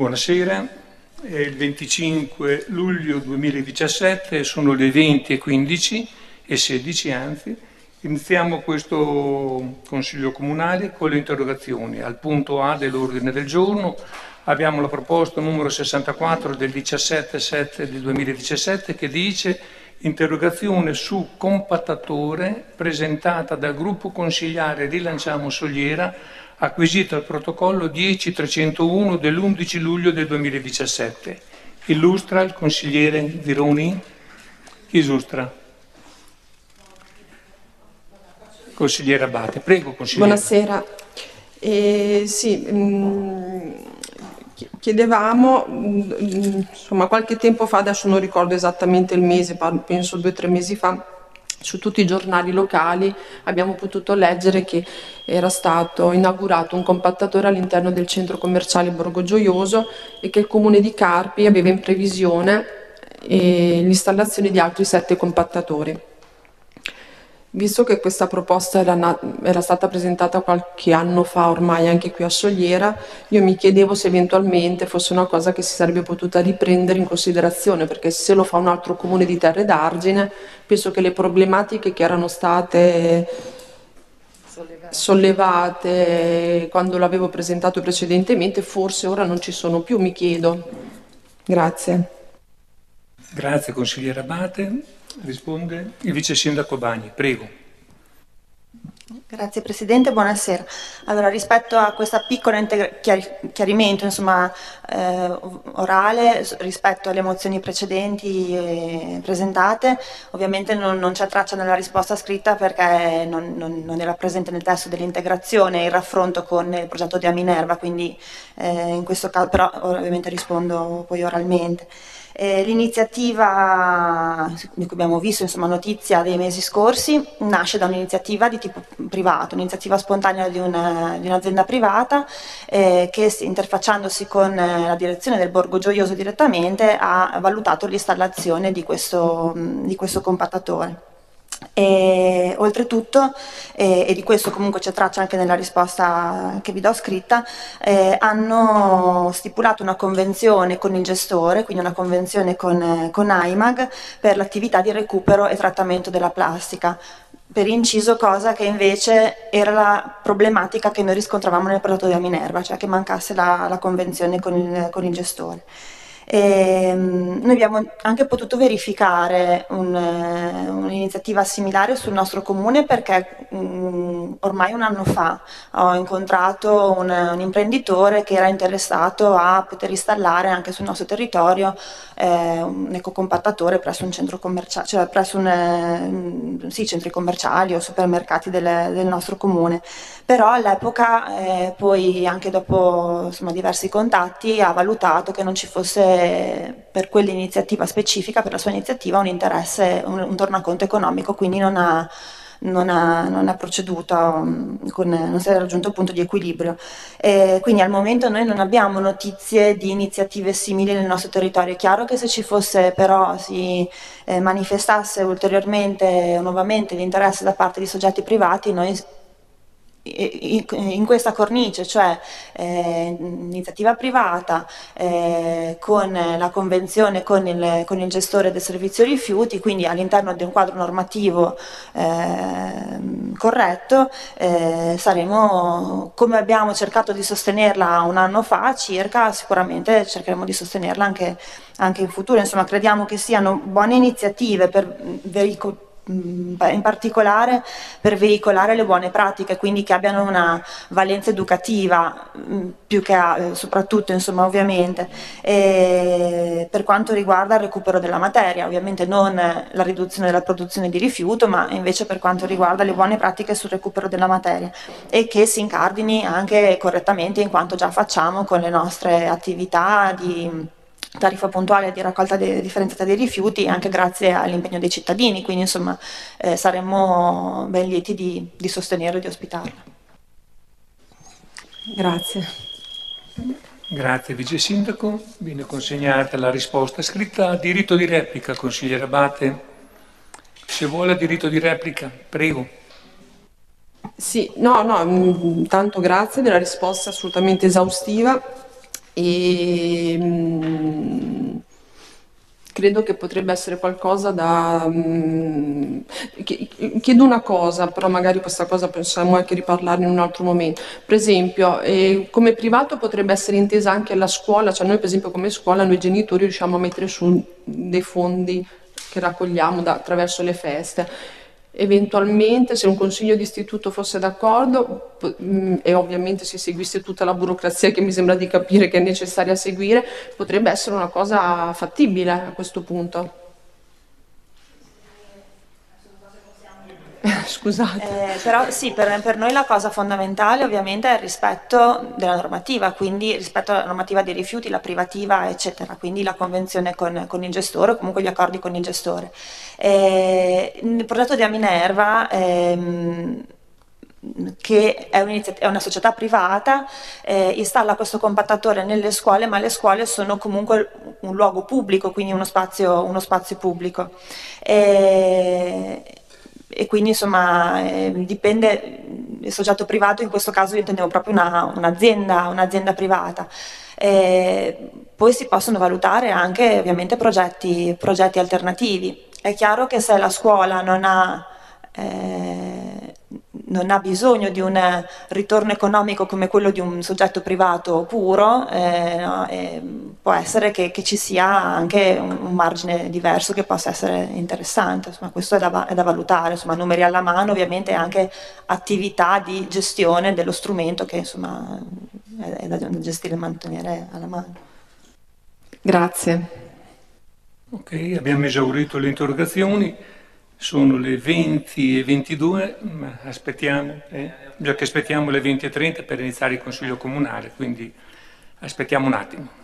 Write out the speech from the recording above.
Buonasera, è il 25 luglio 2017, sono le 20:15 e 16 anzi. Iniziamo questo Consiglio Comunale con le interrogazioni. Al punto A dell'ordine del giorno abbiamo la proposta numero 64 del 17/7 del 2017 che dice: interrogazione su compattatore presentata dal gruppo consigliare Rilanciamo Soliera, acquisito al protocollo 10.301 dell'11 luglio del 2017. Illustra il consigliere Vironi. Chi illustra? Consigliere Abate. Prego, consigliere. Buonasera. Chiedevamo, insomma, qualche tempo fa, adesso non ricordo esattamente il mese, penso 2 o 3 mesi fa, su tutti i giornali locali abbiamo potuto leggere che era stato inaugurato un compattatore all'interno del centro commerciale Borgo Gioioso e che il comune di Carpi aveva in previsione l'installazione di altri 7 compattatori. Visto che questa proposta era stata presentata qualche anno fa ormai anche qui a Soliera, io mi chiedevo se eventualmente fosse una cosa che si sarebbe potuta riprendere in considerazione, perché se lo fa un altro comune di Terre d'Argine, penso che le problematiche che erano state sollevate quando l'avevo presentato precedentemente, forse ora non ci sono più, mi chiedo. Grazie. Grazie, consigliere Abate. Risponde il vice sindaco Bagni, prego. Grazie Presidente, buonasera. Allora, rispetto a questa piccola chiarimento orale rispetto alle mozioni precedenti presentate, ovviamente non c'è traccia nella risposta scritta perché non era presente nel testo dell'integrazione il raffronto con il progetto di Aminerva, quindi in questo caso però ovviamente rispondo poi oralmente. L'iniziativa di cui abbiamo visto notizia dei mesi scorsi nasce da un'iniziativa di tipo privato, un'iniziativa spontanea di un'azienda privata che, interfacciandosi con la direzione del Borgo Gioioso direttamente, ha valutato l'installazione di questo compattatore. E oltretutto, e di questo comunque c'è traccia anche nella risposta che vi do scritta, hanno stipulato una convenzione con il gestore, quindi una convenzione con AIMAG per l'attività di recupero e trattamento della plastica, per inciso, cosa che invece era la problematica che noi riscontravamo nel progetto di Aminerva, cioè che mancasse la convenzione con il gestore. Noi abbiamo anche potuto verificare un'iniziativa similare sul nostro comune perché ormai un anno fa ho incontrato un imprenditore che era interessato a poter installare anche sul nostro territorio un ecocompattatore presso un centro commerciale, cioè presso centri commerciali o supermercati del nostro comune. Però all'epoca, poi anche dopo diversi contatti, ha valutato che non ci fosse per quell'iniziativa specifica, per la sua iniziativa, un interesse, un tornaconto economico, quindi non ha proceduto, non si è raggiunto il punto di equilibrio. Quindi al momento noi non abbiamo notizie di iniziative simili nel nostro territorio. È chiaro che se ci fosse però si manifestasse ulteriormente o nuovamente l'interesse da parte di soggetti privati, noi in questa cornice, cioè iniziativa privata con la convenzione con il gestore del servizio rifiuti, quindi all'interno di un quadro normativo corretto, saremo, come abbiamo cercato di sostenerla un anno fa circa, sicuramente cercheremo di sostenerla anche in futuro. Insomma, crediamo che siano buone iniziative in particolare per veicolare le buone pratiche, quindi che abbiano una valenza educativa più che soprattutto, ovviamente, per quanto riguarda il recupero della materia, ovviamente non la riduzione della produzione di rifiuto, ma invece per quanto riguarda le buone pratiche sul recupero della materia, e che si incardini anche correttamente in quanto già facciamo con le nostre attività di tariffa puntuale di raccolta differenziata dei rifiuti, anche grazie all'impegno dei cittadini, quindi saremmo ben lieti di sostenerlo e di ospitarlo. Grazie. Grazie vice sindaco, viene consegnata la risposta scritta. Diritto di replica, consigliere Abate. Se vuole diritto di replica, prego. Sì, intanto grazie della risposta assolutamente esaustiva. e credo che potrebbe essere qualcosa da... chiedo una cosa, però magari questa cosa possiamo anche riparlarne in un altro momento. Per esempio, come privato potrebbe essere intesa anche la scuola, cioè noi per esempio come scuola, noi genitori riusciamo a mettere su dei fondi che raccogliamo attraverso le feste. Eventualmente, se un consiglio di istituto fosse d'accordo e ovviamente si seguisse tutta la burocrazia che mi sembra di capire che è necessaria seguire, potrebbe essere una cosa fattibile a questo punto. Scusate. Però sì, per noi la cosa fondamentale ovviamente è il rispetto della normativa, quindi rispetto alla normativa dei rifiuti, la privativa, eccetera, quindi la convenzione con il gestore o comunque gli accordi con il gestore. Il progetto di Aminerva, che è una società privata, installa questo compattatore nelle scuole, ma le scuole sono comunque un luogo pubblico, quindi uno spazio pubblico. E quindi insomma dipende, il soggetto privato in questo caso io intendevo proprio un'azienda privata. Poi si possono valutare anche ovviamente progetti alternativi. È chiaro che se la scuola non ha bisogno di un ritorno economico come quello di un soggetto privato puro, no, può essere che ci sia anche un margine diverso che possa essere interessante. Insomma, questo è da valutare, insomma, numeri alla mano, ovviamente anche attività di gestione dello strumento che insomma è da gestire e mantenere alla mano. Grazie. Ok, abbiamo esaurito le interrogazioni. Sono le 20:22, ma aspettiamo, già che aspettiamo le 20:30 per iniziare il Consiglio Comunale, quindi aspettiamo un attimo.